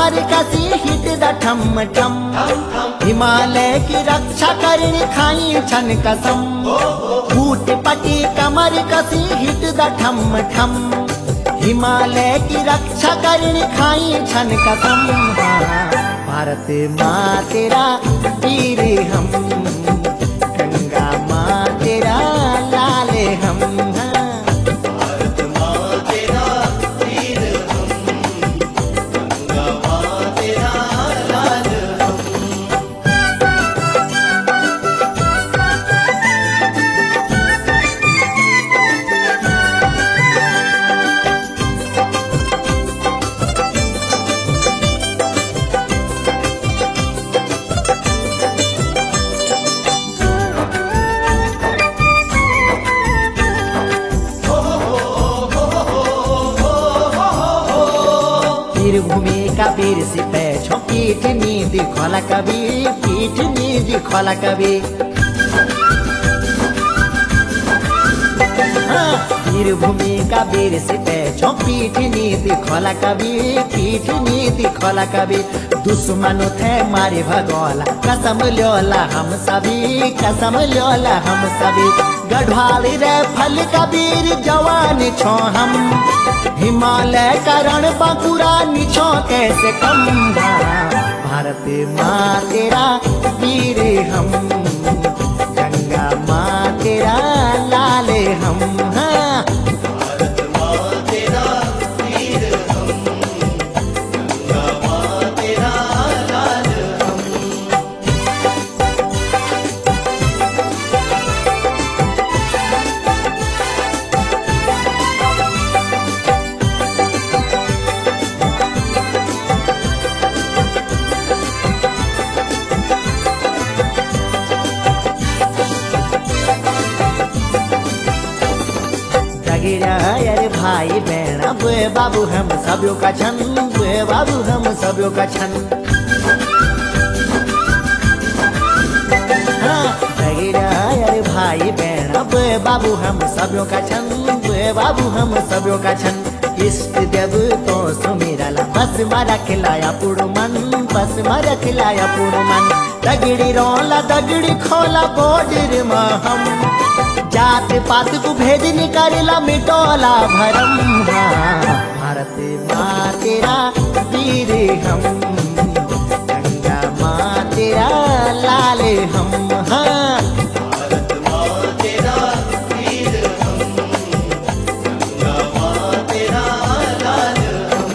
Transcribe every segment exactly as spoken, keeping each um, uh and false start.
कमर कसी हिट द ठम ठम। हिमालय की रक्षा करनी खाई छन कसम। बूट पटी कमर कसी हिट द ठम ठम। हिमालय की रक्षा करनी खाई छन कसम। भारत माँ तेरा वीर हम, गंगा माँ तेरा लाल हम। भारत माँ तेरा वीर हम, गंगा माँ तेरा लाल हम। वीर भूमि का वीर सिपाही छो पीठ नीति खोला कभी, पीठ नीति खोला कभी। हाँ, वीर भूमि का वीर सिपाही छो पीठ नीति खोला कभी, पीठ नीति खोला कभी। दुश्मन थे मारे भगोला कसम ल्योला हम सभी, कसम ल्योला हम सभी। गढ़वाल रे फल कबीर जवान छो हम। हिमालय का रण बांकुरा निछो कैसे कम। भारत माँ तेरा वीर हम, गंगा माँ तेरा लाल हम। हाँ, भारत माँ तेरा वीर हम, गंगा माँ तेरा लाल हम। अरे भाई बहन बे बाबू हम सभी का छन, बे बाबू हम सभी का छन। हाँ, अरे भाई बहन बे बाबू हम सभी का छन, बे बाबू हम सभी का छन। इष्ट देव तो सुमिरला बस मारा खिलाया पुड़ मन, बस मारा खिलाया पुड़ मन। दगड़ी रोला दगड़ी खोला बोडर में हम। जात पात को भेद निकाला मिटोला भरम। भारत माँ तेरा वीर हम, गंगा माँ तेरा लाल हम। हाँ, भारत माँ तेरा वीर हम, गंगा माँ तेरा लाल हम।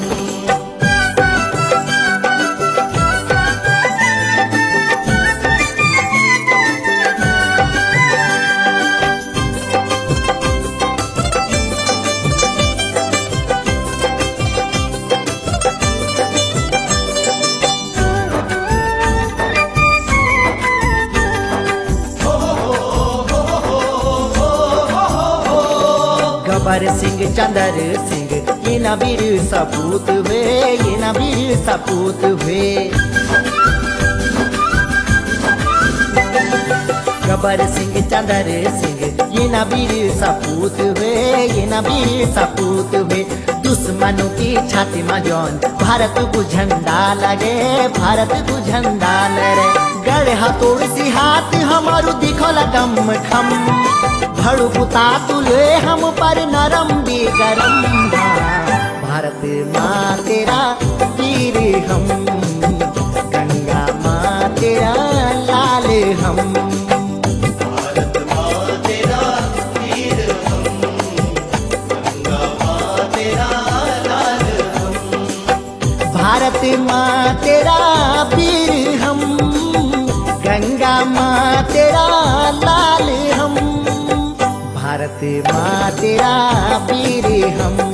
गबर सिंह चंदर सिंह ये न वीर सपूत हुए, ये न वीर सपूत हुए। गबर सिंह चंदर सिंह ये न वीर सपूत हुए, ये न वीर सपूत हुए। दुश्मनों की छाती में जौन भारत को झंडा लगे, भारत को झंडा लगे। गढ़ हथोड़ सी हाथ हमारू दिखोला दम खम। भड़पुता तुले हम पर नरम भी गरम। भारत माँ तेरा वीर हम, गंगा माँ तेरा लाल हम। भारत माँ तेरा वीर हम, गंगा माँ तेरा लाल हम। भारत माँ तेरा वीर हम, गंगा माँ तेरा लाल हम। भारत माँ तेरा वीर हम,